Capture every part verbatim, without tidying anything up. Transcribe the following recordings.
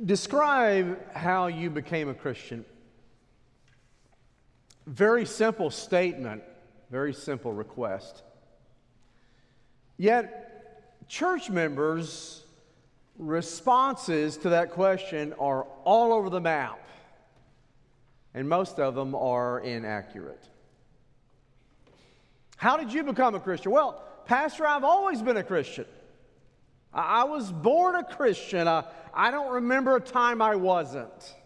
Describe how you became a Christian. Very simple statement, very simple request. Yet, church members' responses to that question are all over the map, and most of them are inaccurate. How did you become a Christian? Well, Pastor, I've always been a Christian. I, I was born a Christian. I, I don't remember a time I wasn't.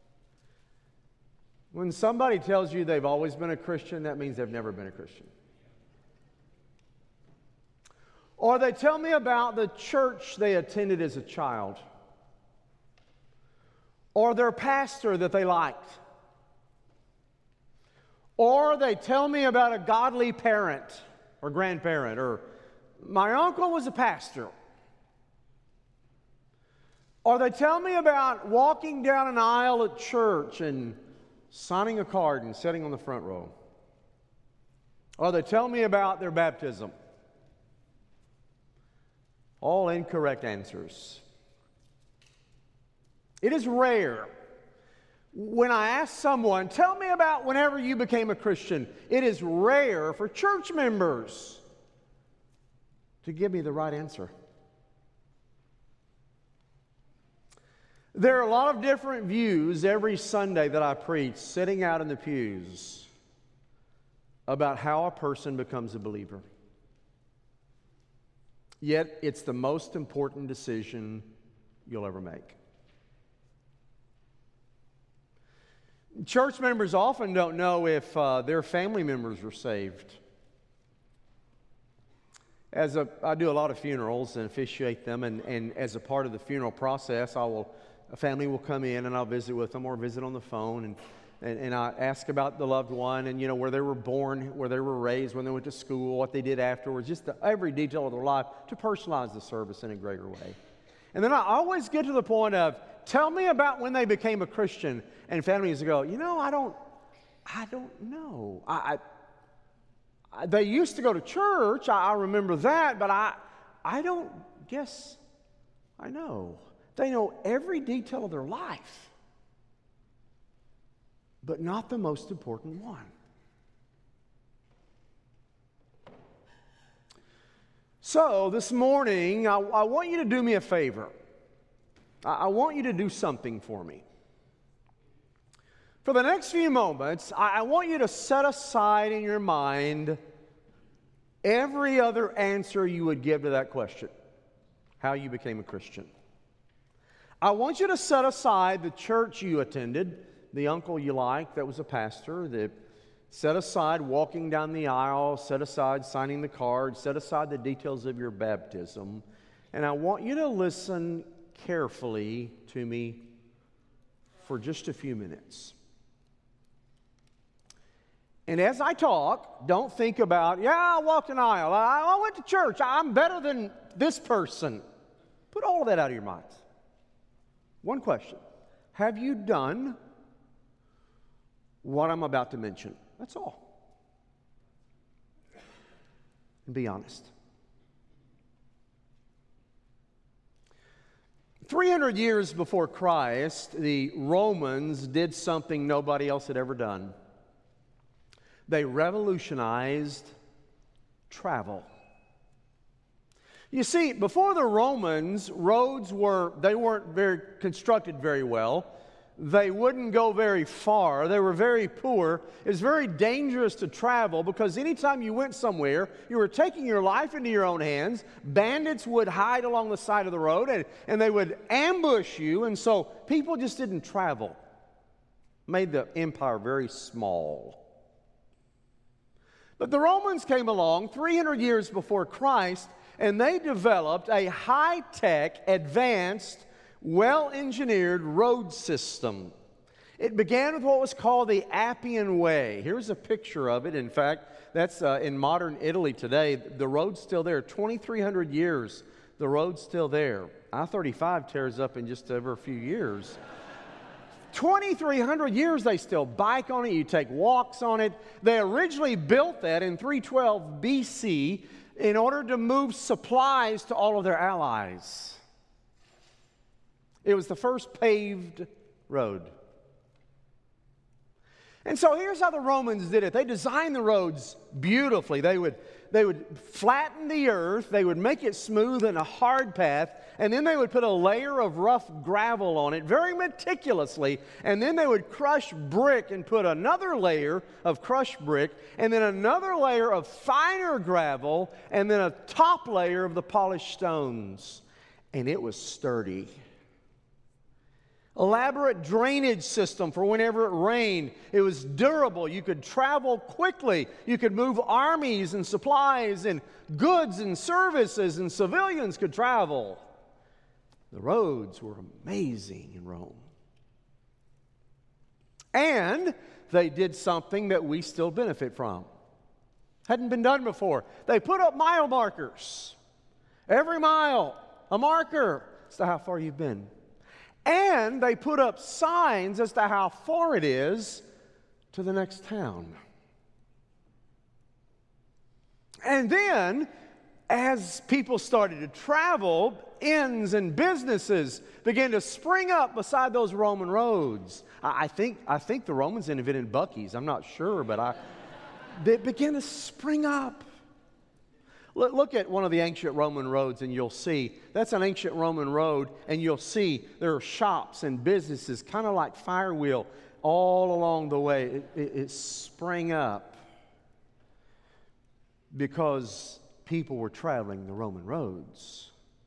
When somebody tells you they've always been a Christian, that means they've never been a Christian. Or they tell me about the church they attended as a child. Or their pastor that they liked. Or they tell me about a godly parent or grandparent. Or my uncle was a pastor. Or they tell me about walking down an aisle at church and signing a card and sitting on the front row. Or they tell me about their baptism. All incorrect answers. It is rare when I ask someone, tell me about whenever you became a Christian. It is rare for church members to give me the right answer. There are a lot of different views every Sunday that I preach, sitting out in the pews, about how a person becomes a believer. Yet, it's the most important decision you'll ever make. Church members often don't know if uh, their family members are saved. As a, I do a lot of funerals and officiate them, and, and as a part of the funeral process, I will a family will come in and I'll visit with them or visit on the phone, and, and, and I ask about the loved one and, you know, where they were born, where they were raised, when they went to school, what they did afterwards, just the, every detail of their life to personalize the service in a greater way. And then I always get to the point of, tell me about when they became a Christian, and families go, you know, I don't, I don't know. I, I, they used to go to church, I, I remember that, but I, I don't guess I know. They know every detail of their life, but not the most important one. So this morning, I, I want you to do me a favor. I, I want you to do something for me. For the next few moments, I, I want you to set aside in your mind every other answer you would give to that question, how you became a Christian. I want you to set aside the church you attended, the uncle you liked that was a pastor, the, set aside walking down the aisle, set aside signing the card, set aside the details of your baptism, and I want you to listen carefully to me for just a few minutes. And as I talk, don't think about, yeah, I walked an aisle, I, I went to church, I'm better than this person. Put all of that out of your minds. One question. Have you done what I'm about to mention? That's all. And be honest. three hundred years before Christ, the Romans did something nobody else had ever done. They revolutionized travel. You see, before the Romans, roads were, they weren't very constructed very well. They wouldn't go very far. They were very poor. It was very dangerous to travel because anytime you went somewhere, you were taking your life into your own hands. Bandits would hide along the side of the road and, and they would ambush you, and so people just didn't travel. Made the empire very small. But the Romans came along three hundred years before Christ, and they developed a high-tech, advanced, well-engineered road system. It began with what was called the Appian Way. Here's a picture of it. In fact, that's uh, in modern Italy today. The road's still there. twenty-three hundred years, the road's still there. I thirty-five tears up in just over a few years. twenty-three hundred years, they still bike on it. You take walks on it. They originally built that in three twelve B C in order to move supplies to all of their allies. It was the first paved road. And so here's how the Romans did it. They designed the roads beautifully. They would, they would flatten the earth. They would make it smooth and a hard path. And then they would put a layer of rough gravel on it very meticulously. And then they would crush brick and put another layer of crushed brick. And then another layer of finer gravel. And then a top layer of the polished stones. And it was sturdy. Elaborate drainage system for whenever it rained. It was durable. You could travel quickly. You could move armies and supplies and goods and services, and civilians could travel. The roads were amazing in Rome. And they did something that we still benefit from. Hadn't been done before. They put up mile markers. Every mile, a marker as to how far you've been. And they put up signs as to how far it is to the next town. And then, as people started to travel, inns and businesses began to spring up beside those Roman roads. I think, I think the Romans invented Buc-ee's. I'm not sure, but I, they began to spring up. Look at one of the ancient Roman roads and you'll see, that's an ancient Roman road, and you'll see there are shops and businesses, kind of like Firewheel, all along the way. It, it, it sprang up because people were traveling the Roman roads.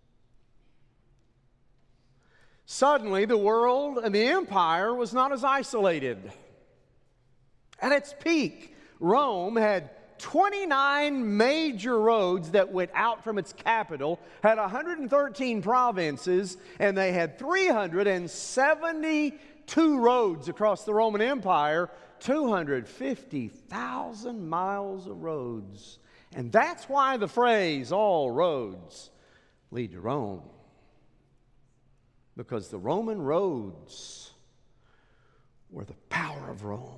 Suddenly, the world and the empire was not as isolated. At its peak, Rome had twenty-nine major roads that went out from its capital, had one hundred thirteen provinces, and they had three hundred seventy-two roads across the Roman Empire, two hundred fifty thousand miles of roads. And that's why the phrase, all roads lead to Rome. Because the Roman roads were the power of Rome.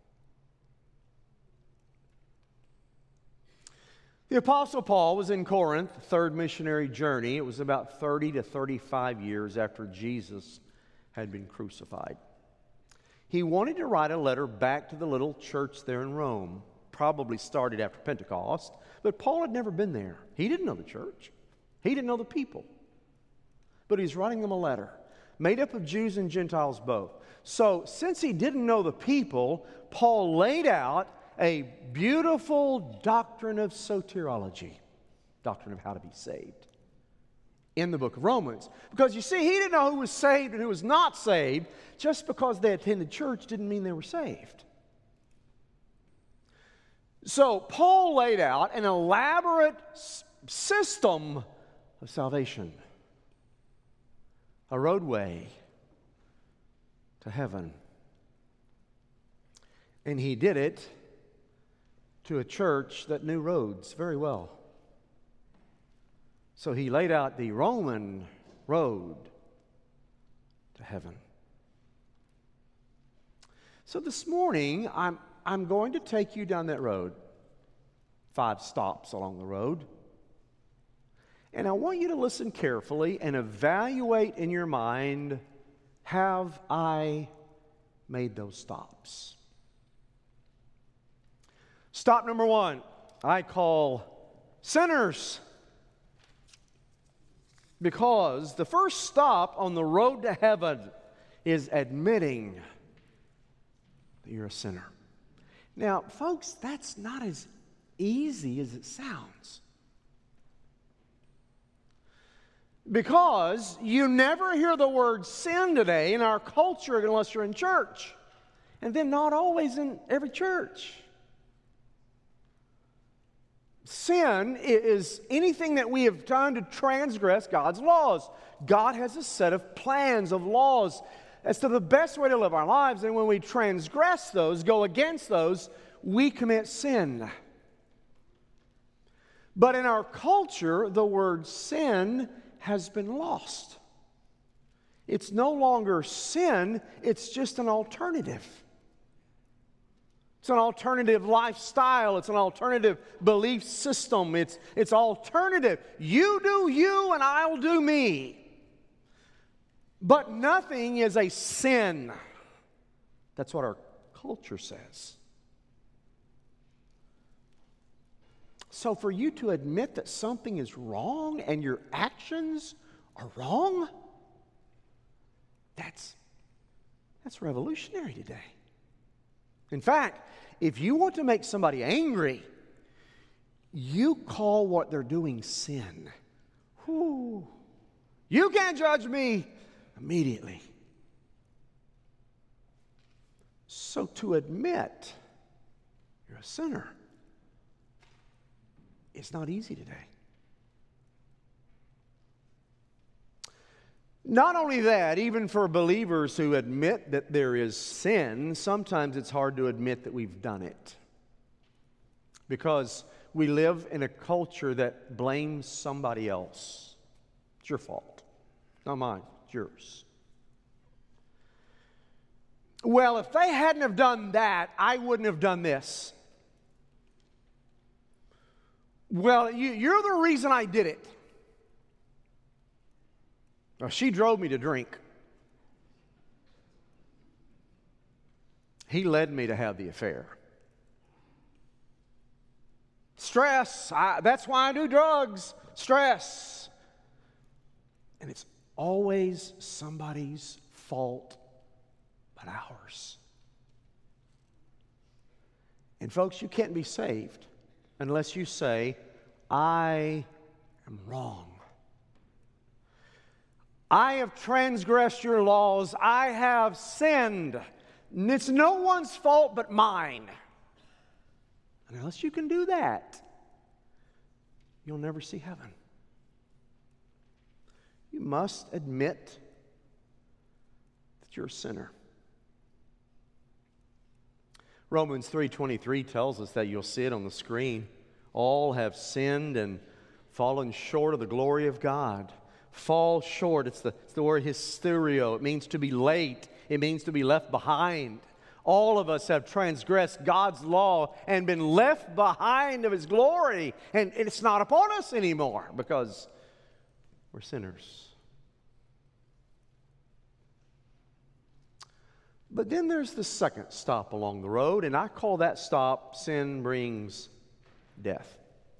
The Apostle Paul was in Corinth, third missionary journey. It was about thirty to thirty-five years after Jesus had been crucified. He wanted to write a letter back to the little church there in Rome, probably started after Pentecost, but Paul had never been there. He didn't know the church. He didn't know the people. But he's writing them a letter, made up of Jews and Gentiles both. So since he didn't know the people, Paul laid out a beautiful doctrine of soteriology, doctrine of how to be saved, in the book of Romans. Because you see, he didn't know who was saved and who was not saved. Just because they attended church didn't mean they were saved. So Paul laid out an elaborate s- system of salvation, a roadway to heaven. And he did it to a church that knew roads very well. So he laid out the Roman road to heaven. So this morning, I'm, I'm going to take you down that road, five stops along the road. And I want you to listen carefully and evaluate in your mind, have I made those stops? Stop number one, I call sinners. Because the first stop on the road to heaven is admitting that you're a sinner. Now, folks, that's not as easy as it sounds. Because you never hear the word sin today in our culture unless you're in church. And then not always in every church. Sin is anything that we have done to transgress God's laws. God has a set of plans, of laws as to the best way to live our lives. And when we transgress those, go against those, we commit sin. But in our culture, the word sin has been lost. It's no longer sin, it's just an alternative. It's an alternative lifestyle. It's an alternative belief system. It's, it's alternative. You do you and I'll do me. But nothing is a sin. That's what our culture says. So for you to admit that something is wrong and your actions are wrong, that's, that's revolutionary today. In fact, if you want to make somebody angry, you call what they're doing sin. Whew. You can't judge me immediately. So to admit you're a sinner, it's not easy today. Not only that, even for believers who admit that there is sin, sometimes it's hard to admit that we've done it. Because we live in a culture that blames somebody else. It's your fault. Not mine, it's yours. Well, if they hadn't have done that, I wouldn't have done this. Well, you, you're the reason I did it. Well, she drove me to drink. He led me to have the affair. Stress, I, that's why I do drugs. Stress. And it's always somebody's fault but ours. And folks, you can't be saved unless you say, I am wrong. I have transgressed your laws. I have sinned. And it's no one's fault but mine. And unless you can do that, you'll never see heaven. You must admit that you're a sinner. Romans three twenty-three tells us that, you'll see it on the screen. All have sinned and fallen short of the glory of God. Fall short, it's the, it's the word hysterio. It means to be late. It means to be left behind. All of us have transgressed God's law and been left behind of His glory. And it's not upon us anymore because we're sinners. But then there's the second stop along the road, and I call that stop, sin brings death.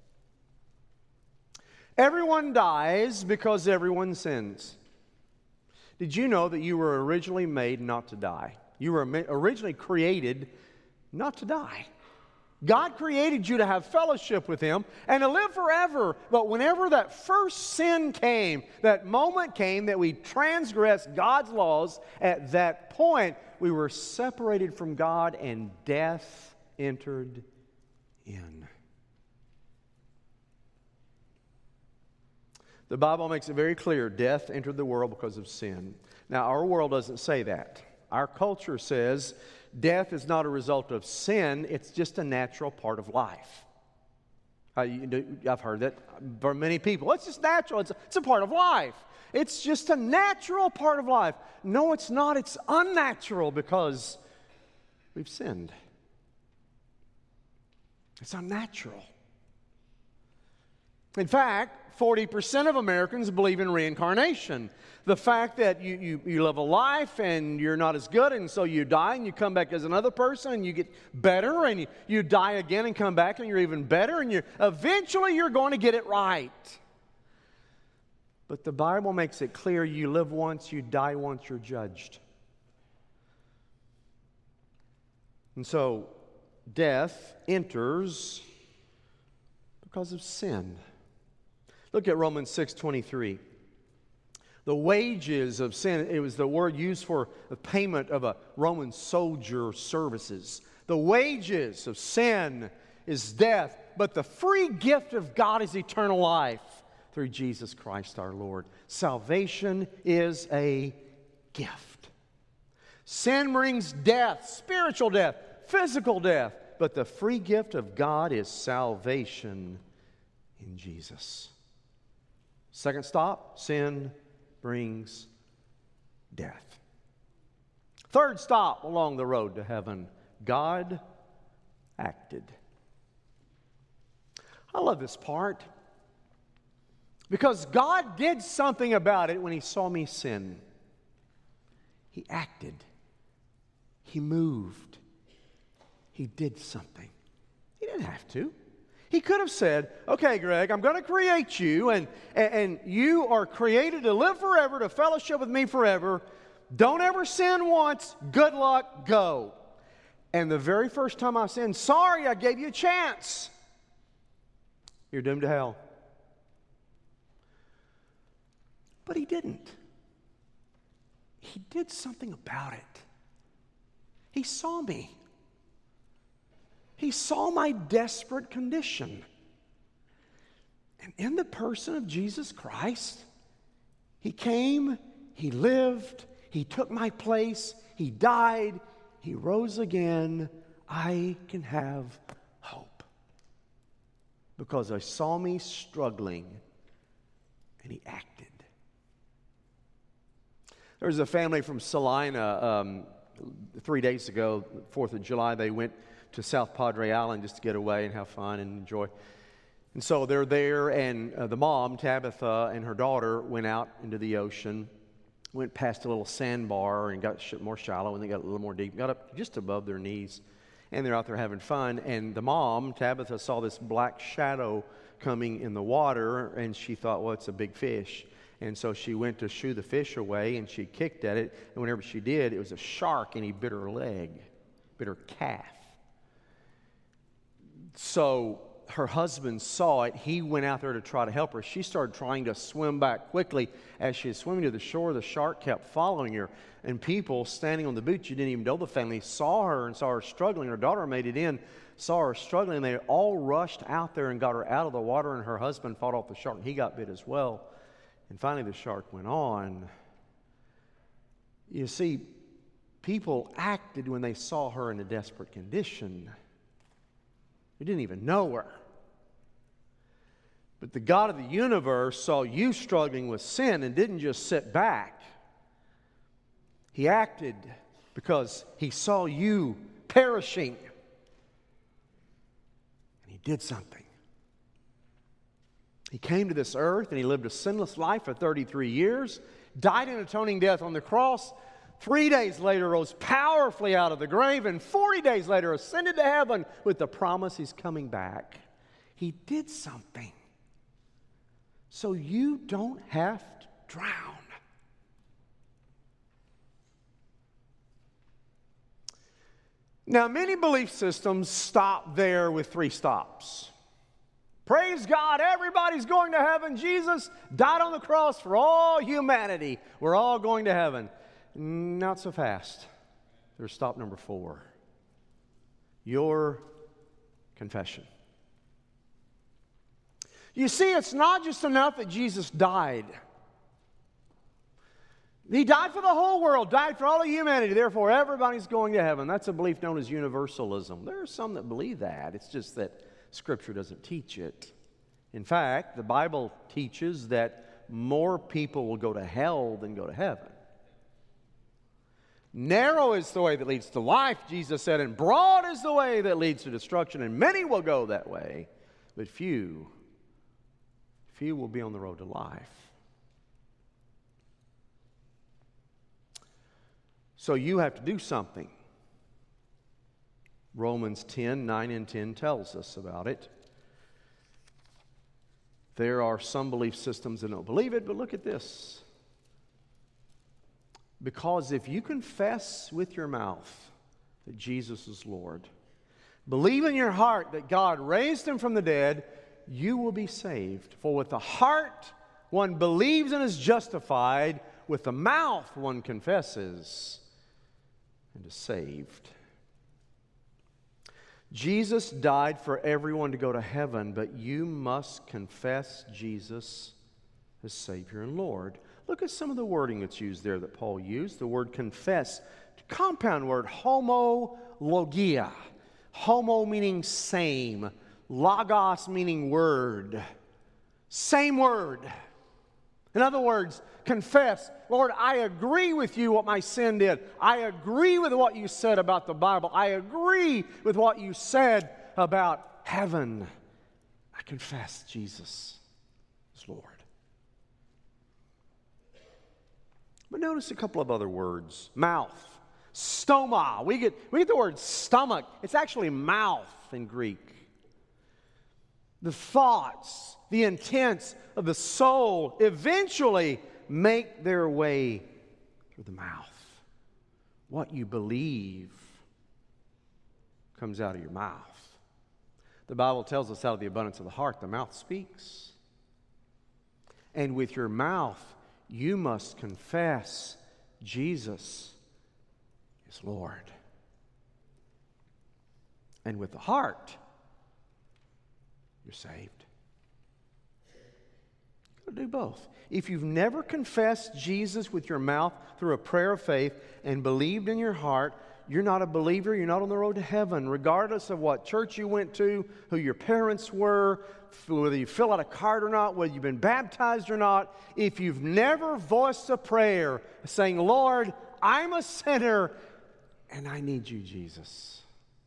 Everyone dies because everyone sins. Did you know that you were originally made not to die? You were originally created not to die. God created you to have fellowship with Him and to live forever. But whenever that first sin came, that moment came that we transgressed God's laws, at that point we were separated from God and death entered in. The Bible makes it very clear, death entered the world because of sin. Now, our world doesn't say that. Our culture says death is not a result of sin, it's just a natural part of life. Uh, you, I've heard that from many people. It's just natural, it's a, it's a part of life. It's just a natural part of life. No, it's not. It's unnatural because we've sinned. It's unnatural. In fact, forty percent of Americans believe in reincarnation. The fact that you, you, you live a life and you're not as good, and so you die and you come back as another person and you get better, and you, you die again and come back and you're even better, and you're, eventually you're going to get it right. But the Bible makes it clear, you live once, you die once, you're judged. And so death enters because of sin. Look at Romans six twenty-three. The wages of sin, it was the word used for the payment of a Roman soldier services. The wages of sin is death, but the free gift of God is eternal life through Jesus Christ our Lord. Salvation is a gift. Sin brings death, spiritual death, physical death, but the free gift of God is salvation in Jesus. Second stop, sin brings death. Third stop along the road to heaven, God acted. I love this part because God did something about it when He saw me sin. He acted. He moved. He did something. He didn't have to. He could have said, okay, Greg, I'm going to create you, and, and, and you are created to live forever, to fellowship with me forever. Don't ever sin once. Good luck. Go. And the very first time I sinned, sorry, I gave you a chance. You're doomed to hell. But he didn't. He did something about it. He saw me. He saw my desperate condition. And in the person of Jesus Christ, He came, He lived, He took my place, He died, He rose again. I can have hope. Because He saw me struggling and He acted. There was a family from Salina um, three days ago, fourth of July. They went to South Padre Island just to get away and have fun and enjoy. And so they're there, and uh, the mom, Tabitha, and her daughter went out into the ocean, went past a little sandbar and got sh- more shallow, and they got a little more deep, got up just above their knees, and they're out there having fun. And the mom, Tabitha, saw this black shadow coming in the water, and she thought, well, it's a big fish. And so she went to shoo the fish away, and she kicked at it, and whenever she did, it was a shark, and he bit her leg, bit her calf. So her husband saw it. He went out there to try to help her. She started trying to swim back quickly. As she was swimming to the shore, the shark kept following her. And people standing on the beach, you didn't even know the family, saw her and saw her struggling. Her daughter made it in, saw her struggling. They all rushed out there and got her out of the water, and her husband fought off the shark, and he got bit as well. And finally the shark went on. You see, people acted when they saw her in a desperate condition. They didn't even know her. But the God of the universe saw you struggling with sin and didn't just sit back. He acted because He saw you perishing. And He did something. He came to this earth and He lived a sinless life for thirty-three years, died an atoning death on the cross. Three days later, rose powerfully out of the grave, and forty days later, ascended to heaven with the promise He's coming back. He did something so you don't have to drown. Now, many belief systems stop there with three stops. Praise God, everybody's going to heaven. Jesus died on the cross for all humanity. We're all going to heaven. Not so fast. There's stop number four. Your confession. You see, it's not just enough that Jesus died. He died for the whole world, died for all of humanity. Therefore, everybody's going to heaven. That's a belief known as universalism. There are some that believe that. It's just that Scripture doesn't teach it. In fact, the Bible teaches that more people will go to hell than go to heaven. Narrow is the way that leads to life, Jesus said, and broad is the way that leads to destruction, and many will go that way, but few, few will be on the road to life. So you have to do something. Romans ten, nine and ten tells us about it. There are some belief systems that don't believe it, but look at this. Because if you confess with your mouth that Jesus is Lord, believe in your heart that God raised Him from the dead, you will be saved. For with the heart one believes and is justified, with the mouth one confesses and is saved. Jesus died for everyone to go to heaven, but you must confess Jesus as Savior and Lord. Look at some of the wording that's used there that Paul used. The word confess, compound word, homologia. Homo meaning same. Logos meaning word. Same word. In other words, confess, Lord, I agree with you what my sin did. I agree with what you said about the Bible. I agree with what you said about heaven. I confess Jesus is Lord. But notice a couple of other words. Mouth. Stoma. We get, we get the word stomach. It's actually mouth in Greek. The thoughts, the intents of the soul eventually make their way through the mouth. What you believe comes out of your mouth. The Bible tells us out of the abundance of the heart, the mouth speaks. And with your mouth, you must confess Jesus is Lord. And with the heart, you're saved. You've got to do both. If you've never confessed Jesus with your mouth through a prayer of faith and believed in your heart, you're not a believer, you're not on the road to heaven, regardless of what church you went to, who your parents were, whether you fill out a card or not, whether you've been baptized or not. If you've never voiced a prayer saying, Lord, I'm a sinner and I need you, Jesus,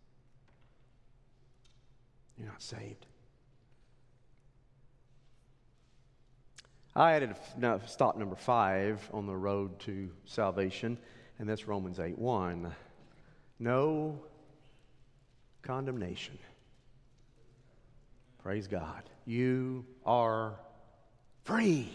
you're not saved. I added no, stop number five on the road to salvation, and that's Romans eight one. No condemnation. Praise God. You are free.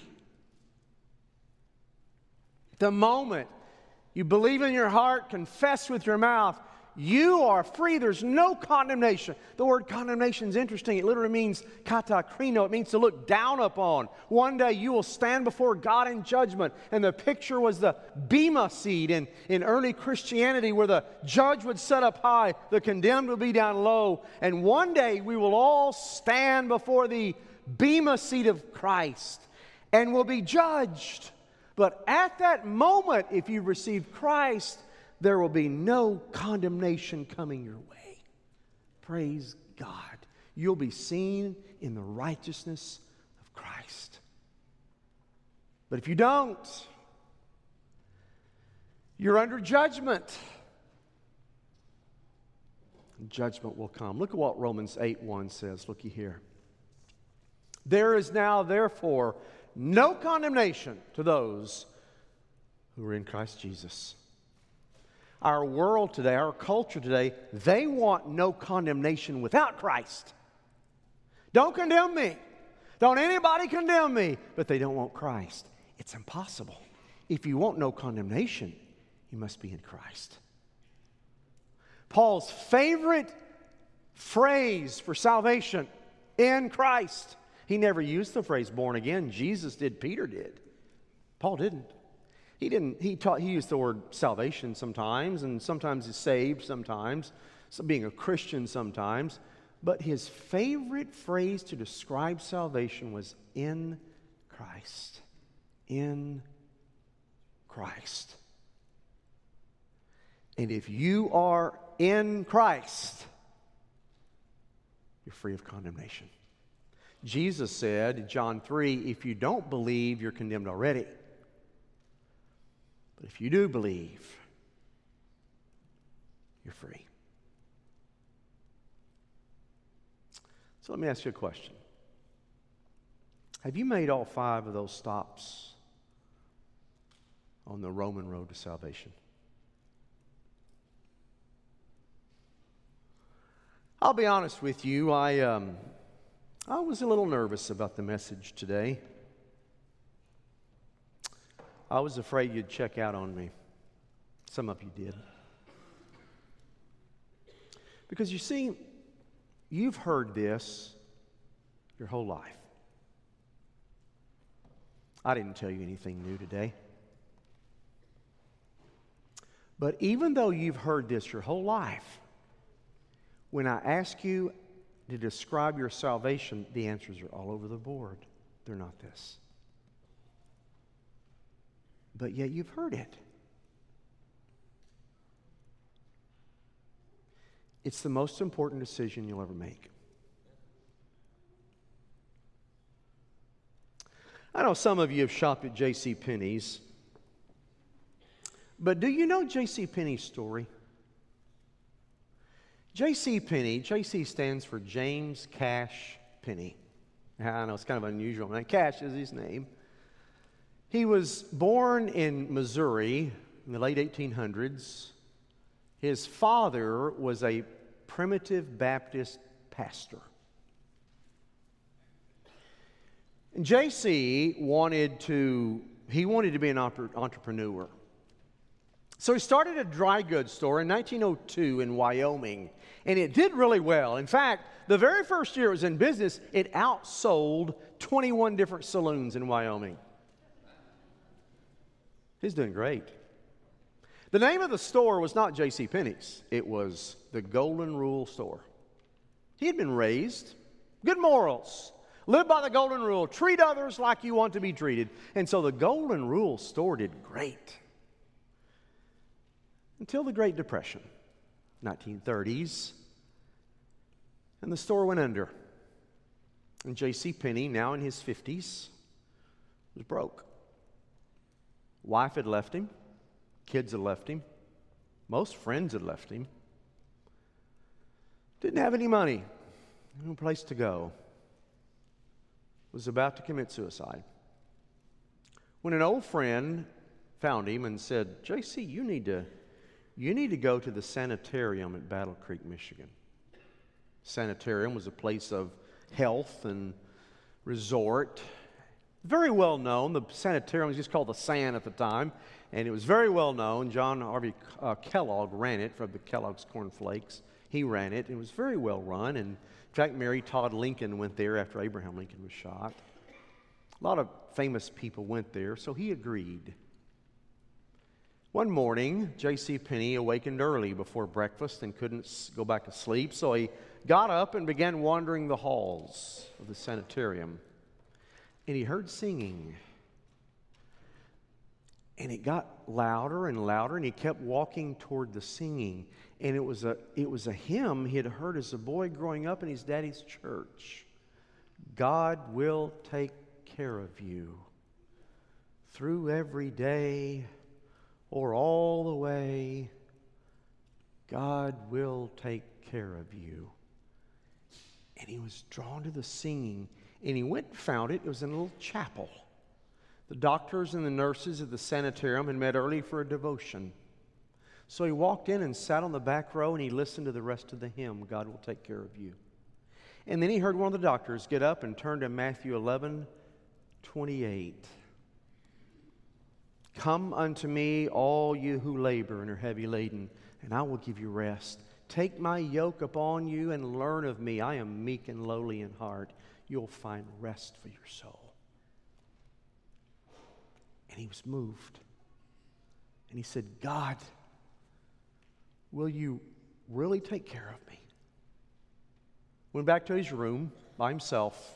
The moment you believe in your heart, confess with your mouth, you are free. There's no condemnation. The word condemnation is interesting. It literally means katakrino. It means to look down upon. One day you will stand before God in judgment. And the picture was the bema seat in, in early Christianity, where the judge would sit up high, the condemned would be down low. And one day we will all stand before the bema seat of Christ and will be judged. But at that moment, if you received Christ, there will be no condemnation coming your way. Praise God. You'll be seen in the righteousness of Christ. But if you don't, you're under judgment. Judgment will come. Look at what Romans eight one says. Looky here. There is now, therefore, no condemnation to those who are in Christ Jesus. Our world today, our culture today, they want no condemnation without Christ. Don't condemn me. Don't anybody condemn me. But they don't want Christ. It's impossible. If you want no condemnation, you must be in Christ. Paul's favorite phrase for salvation, in Christ. He never used the phrase born again. Jesus did, Peter did. Paul didn't. He didn't, he taught, he used the word salvation sometimes, and sometimes he's saved sometimes, so being a Christian sometimes. But his favorite phrase to describe salvation was in Christ. In Christ. And if you are in Christ, you're free of condemnation. Jesus said in John three, if you don't believe, you're condemned already. But if you do believe, you're free. So let me ask you a question. Have you made all five of those stops on the Roman road to salvation? I'll be honest with you, I, um, I was a little nervous about the message today. I was afraid you'd check out on me. Some of you did. Because you see, you've heard this your whole life. I didn't tell you anything new today. But even though you've heard this your whole life, when I ask you to describe your salvation, the answers are all over the board. They're not this. But yet you've heard it. It's the most important decision you'll ever make. I know some of you have shopped at J C Penney's, but do you know J C Penney's story? J C Penney, J C stands for James Cash Penney. I know it's kind of unusual. Now, Cash is his name. He was born in Missouri in the late eighteen hundreds. His father was a primitive Baptist pastor. And J C wanted to, he wanted to be an entrepreneur. So he started a dry goods store in nineteen oh two in Wyoming, and it did really well. In fact, the very first year it was in business, it outsold twenty-one different saloons in Wyoming. He's doing great. The name of the store was not J C Penney's. It was the Golden Rule Store. He had been raised, good morals, live by the Golden Rule, treat others like you want to be treated. And so the Golden Rule Store did great. Until the Great Depression, nineteen thirties, and the store went under. And J C Penney, now in his fifties, was broke. Wife had left him. Kids had left him. Most friends had left him. Didn't have any money. No place to go. Was about to commit suicide. When an old friend found him and said, J C, you need to, you need to go to the sanitarium at Battle Creek, Michigan. Sanitarium was a place of health and resort. Very well known. The sanitarium was just called the San at the time, and it was very well known. John Harvey uh, Kellogg ran it from the Kellogg's Corn Flakes. He ran it. It was very well run, and in fact, Mary Todd Lincoln went there after Abraham Lincoln was shot. A lot of famous people went there, so he agreed. One morning, J C Penney awakened early before breakfast and couldn't go back to sleep, so he got up and began wandering the halls of the sanitarium. And he heard singing. And it got louder and louder, and he kept walking toward the singing. And it was a it was a hymn he had heard as a boy growing up in his daddy's church. God will take care of you through every day or all the way. God will take care of you. And he was drawn to the singing. And he went and found it. It was in a little chapel. The doctors and the nurses at the sanitarium had met early for a devotion. So he walked in and sat on the back row, and he listened to the rest of the hymn, God will take care of you. And then he heard one of the doctors get up and turn to Matthew eleven twenty-eight. Come unto me, all you who labor and are heavy laden, and I will give you rest. Take my yoke upon you and learn of me. I am meek and lowly in heart. You'll find rest for your soul. And he was moved. And he said, God, will you really take care of me? Went back to his room by himself.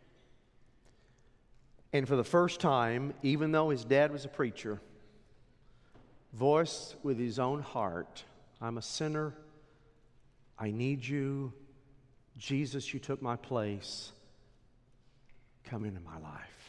And for the first time, even though his dad was a preacher, voiced with his own heart, I'm a sinner. I need you. Jesus, you took my place. Come into my life.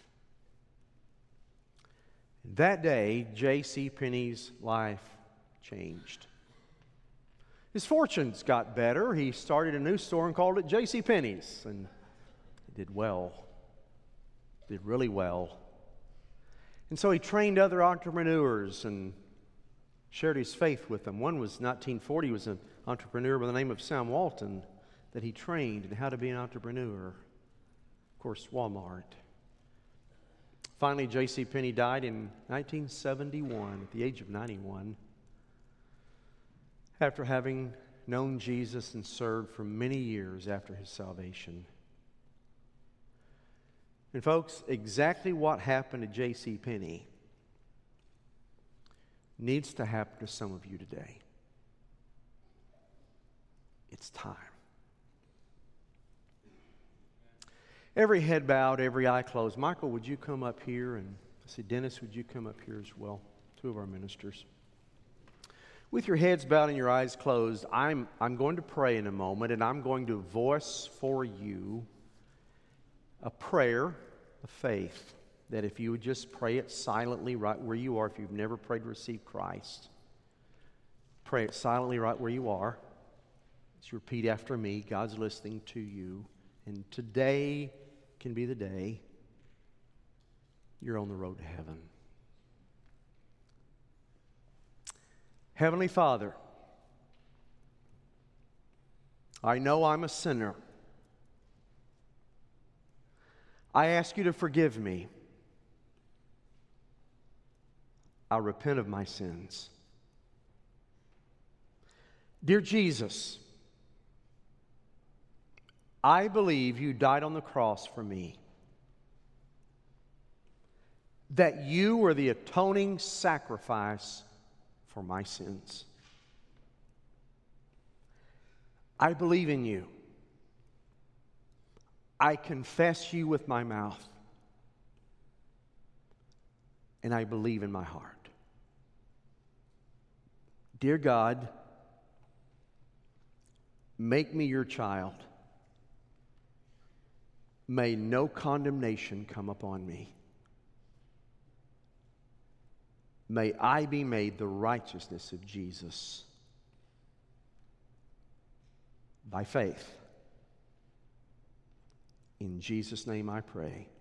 And that day, J C Penney's life changed. His fortunes got better. He started a new store and called it J C Penney's, and he did well. Did really well. And so he trained other entrepreneurs and shared his faith with them. One was nineteen forty, was an entrepreneur by the name of Sam Walton that he trained in how to be an entrepreneur. Of course, Walmart. Finally, J C Penney died in nineteen seventy-one at the age of ninety-one after having known Jesus and served for many years after his salvation. And folks, exactly what happened to J C Penney needs to happen to some of you today. It's time. Every head bowed, every eye closed. Michael, would you come up here? And I say, Dennis, would you come up here as well? Two of our ministers. With your heads bowed and your eyes closed, I'm, I'm going to pray in a moment, and I'm going to voice for you a prayer of faith that if you would just pray it silently right where you are, if you've never prayed to receive Christ, pray it silently right where you are. Just repeat after me. God's listening to you. And today can be the day you're on the road to heaven. Heavenly Father, I know I'm a sinner. I ask you to forgive me. I repent of my sins. Dear Jesus, I believe you died on the cross for me, that you were the atoning sacrifice for my sins. I believe in you. I confess you with my mouth, and I believe in my heart. Dear God, make me your child. May no condemnation come upon me. May I be made the righteousness of Jesus by faith. In Jesus' name I pray.